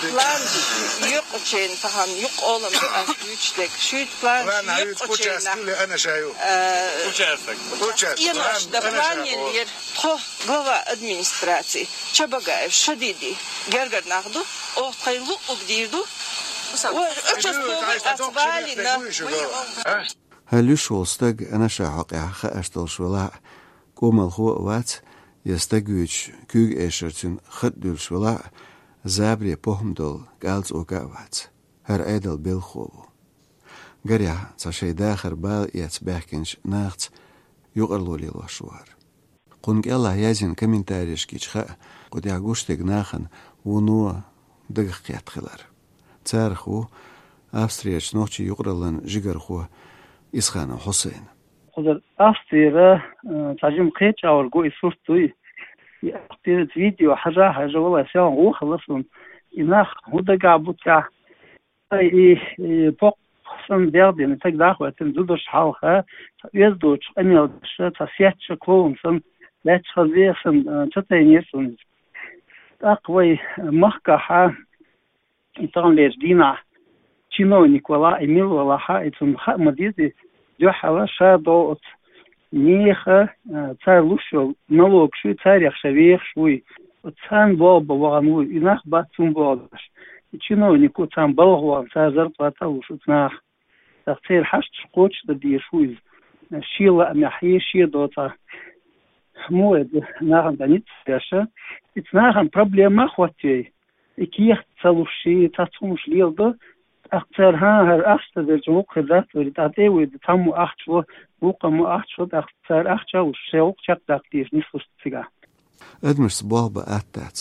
plan يقتشين فهم يقولم أفيشتك شيء plan يقتشين أنا شايف يناش ده plan يلير خو غوا administratie شبكة شديدة جرجر ناخده أو خيرو وجديدو هلوش ولستق أنا شاحق أشتل شولا قوم الخوء وات يستقويش كوغ إيشرتن خدل شولا زابري بهم دول قالت وقاوات هر أيدل بالخوو قريا تشي داخر بال يتباكنش ناخت يقرلو لي الوشوار قنق الله يازن كمنتاريش كيشخاء قد يعقوشتك ناخن ونوه دقق يتخلر تارخو أفستريش نوشي يقرلن جيجرخو إسخان حسين خذ أفستيرا تاجم قيتش أو الجو إسورتوي أفستير فيديو حاجة والله سيان هو خلصهم إناخ هو دقع بوتكا أي بوق سن بيردين تقدر تنزلش حالها يزدوش أني تسيتش كلون سن لا تخذيه سن تتينيسون أقوي مخكحة إنتان ليش دينا чиновник вала Эмил Валаха и zum Мадизи дёхала шадот неха царь лушо налог шуй царь шавех шуй цан баба вану инах батсум бабаш чиновнику цан балгван царь зарплата лушутнах царь хаш шкоч да дишуй шила мяхи шидота муэд нахам данит яша ицнахам проблема хватей и ких цалуши тацумш лилдо أختار هر أخت در جوق خدات ورد عدي ود تامو أخت شو وقامو أخت شو أختار أخت شو الشوق شق دقتيش نفس تيجا أدمش صباح بأتات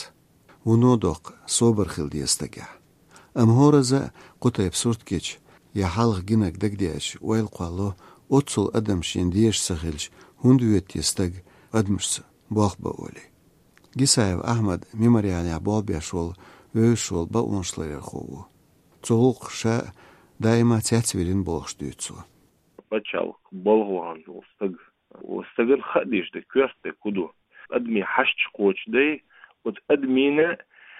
ونودق صوبر خلدي استجع أم هورزا قطع بسورت كيش يا حلق جنك دقديش ويل قالو أتصل أدم شينديش سخلش هندويت يستج أدمش باخ بقولي جسايب أحمد ميمري على باب يشول ويشول بقونشلير خوو تولق شاء دائما تعتبرين بولشتيتسو بچال بولغوان وستغل خديش ده كوست كودو ادمي حشش قوش دي وتادمينا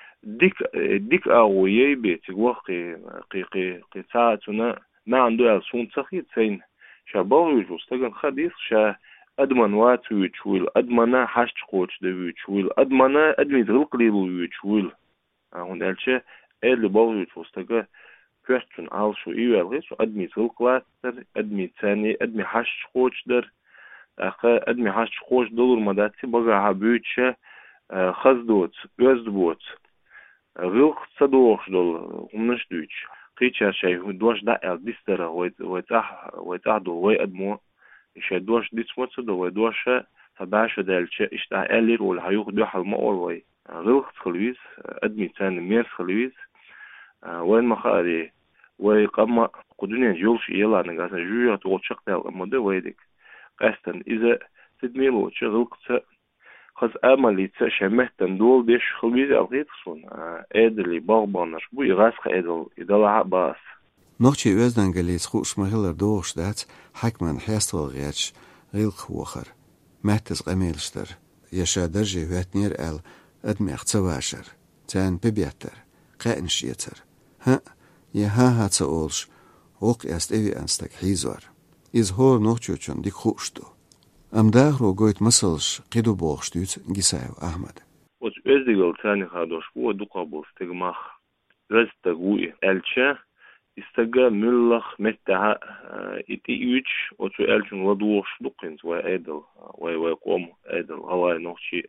ديك اوي بيت وقي قي ساعتنا ما عنده السون تخي تسين شابو وستغل خديش شا ادمن واتويتشويل ادمنا حشش قوش ده ويتشويل ادمنا ادمي زلقلي ويتشويل هوندالشه اللي بوجود وستجا كوستن على شو إيوالغيس أدمي سلقلاتر أدمي ثاني أدمي حش خوش در أدمي حش خوش دور مداتي بقى عبيتشة خزدوت غزدوت غلق صدوخ دول همنش دوتش قيتشا شيء دوش داعي بيستر ويتعدو ويأدمو إيش دوش ديسموت دو ويدوش تبعش دالشة إيش تعالير والحيوخ دوح المقور وي غلق خلويس أدمي ثاني مير خلويس وين ما خاري ويقام قدنيا جولش يلا نقاسا جويا تغلشق دال أمده ويدك قاستن إذا تدميلو تغلق خز أمالي تشمهتن دول بيش خلويز أغيطسون إدلي باغبانش بو يغاسق إدل عباس نوخشي وزدن قليس خوش مهلر دوغش دات حكمان حيستوى غياتش غيلق وخر مهتز قميلشتر يشا درجي واتنير أل أدمي اختواشر تان ببياتر قائن شيتر ها يها هاتسأولش وق است ايوي انستك حيزوار إز هور نوخشوچون ديك خوشتو أم داغرو قويت مسلش قيدو بوغشتوت جيسايو أحمد وش ازدقل تاني خادوش بو دوقابو استقماخ رزتقوي ألشا استقا ملخ متها إتيوش وشو ألشن ودوش دوقينز وإيدل ويقوم إيدل هواي نوخشي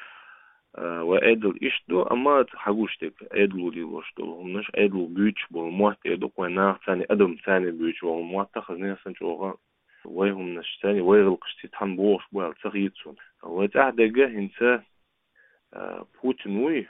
وإيدل إشتو أما حقوشتك إيدلو دي وشتو همناش إيدلو بيوش بالموات إيدو قويناغ ثاني أدم ثاني بيوش بالموات تخزنين سنشوغا ويهم نشتاني ويغلقش تتحن بوش بوال تغييتسون ويتعدقه هنسا بوتين وي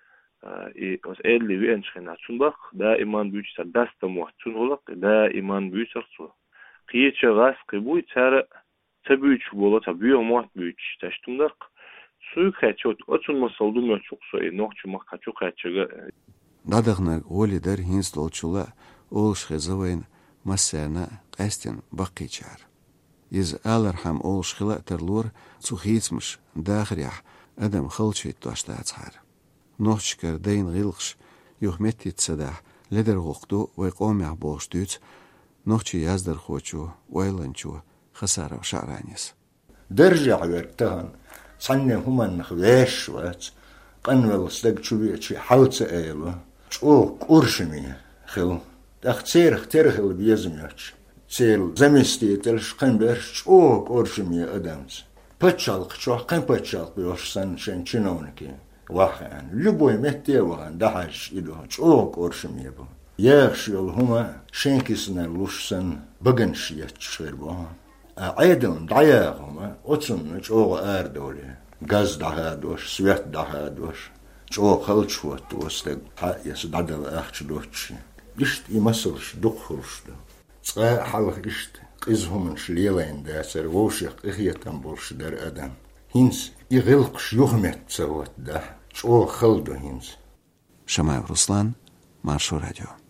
os edli vienschena tsunbach da iman büyüçse dasta muhtun olak da iman büyüçersu qiyeçe gas qibuy tsara tabüç bola tabüyo muht büyüç taştundak suyu kaçot otun masaldım ya çok soy nohçu mak kaço kaçıga dadagna oli der hinstolçula olş xezawayn masana qastin baqichar iz alarham olş khila terlur tsukhitsmish dakhriah adam khalchit toshtatsar نوشكر دين غيلخش يخمتت سداح لدر غقدو ويقوم يعبوشتوت نوخشي يازدر خوشو ويلنشو خسارة وشعرانيس درجع ورتهن صنع همان نخويش وات قنول استق شبيتشي حوت ايلو شو قرشمي خل تختير اخترخل بيزمياتش سيل زمستي تلش قنبرش شو قرشمي ادمز بتشالق شو قن بتشالق بيوش سن شنونكي واخان لبوي متي وان دحش يدو شو قرشمي بو يخشيل هما شنكسنا لوشسن بغنشيت شربو عيدن دعياهما أتصن شو أردولي غاز دهادوش سويت دهادوش شو خلش وات وستق حقيس دادل أخش دوتشي إشت يمسلش دخلش دو صغا حلق إشت قزهم شليلين داسر ووشيق إخيتن بولش در أدم هينس يغلقش يغمت سوات ده شو خلدو هينس شمايو رسلان مارشو راديو